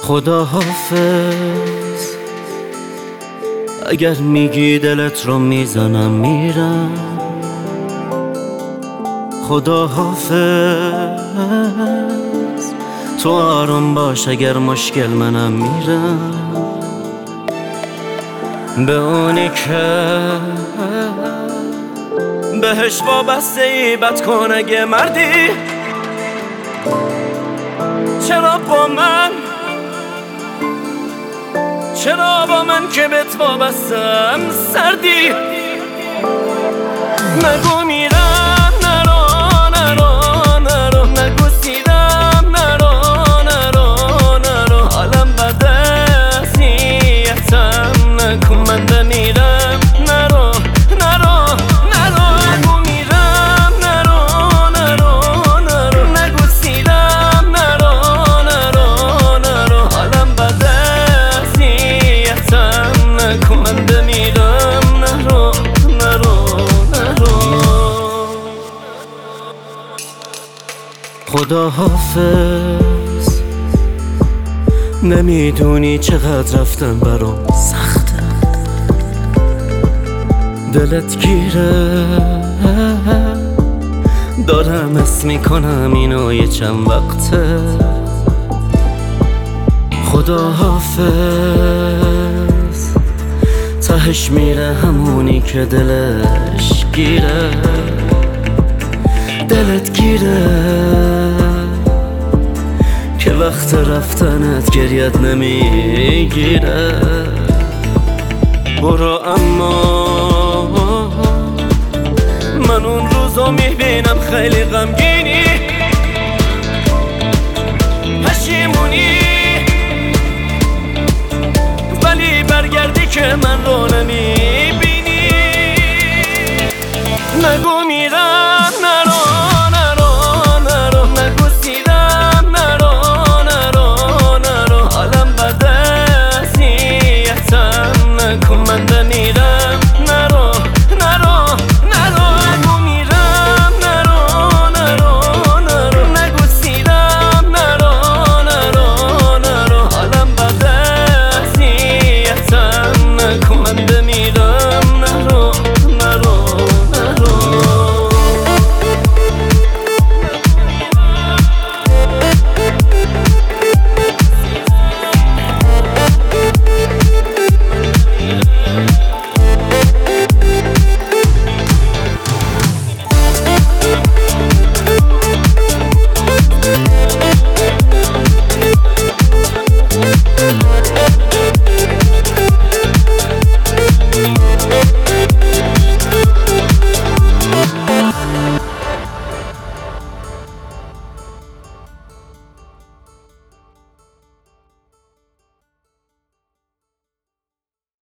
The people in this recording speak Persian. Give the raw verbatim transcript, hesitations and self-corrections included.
خدا حافظ. اگر میگی دلت رو میزنم میرم. خدا حافظ. تو آروم باش اگر مشکل منم میرم. به اونی که بهش وابسته ای بد کن اگه مردی. چرا با من چرا با من که بهت وابستم سردی. نگو میرم نرو نرو نرو. نگو سیرم نرو نرو نرو. حالم بده اذیتم نکن. من بمیرم نرو نرو نرو. نگو میرم نرو نرو نرو. نگو سیرم نرو نرو نرو. حالم بده اذیتم نکن. من بمیرم نرو نرو نرو. خدا حافظ. نمیدونی چقدر رفتن برام سخته. دلت گیره دارم اسم میکنم اینو یه چند وقته. خدا حافظ. تهش میره همونی که دلش گیره. دلت گیره که وقت رفتنت گریت نمیگیره. برو اما من اون روزو میبینم خیلی غمگینی. پشیمونی ولی برگردی که من رو نمیبینی. نگو میرم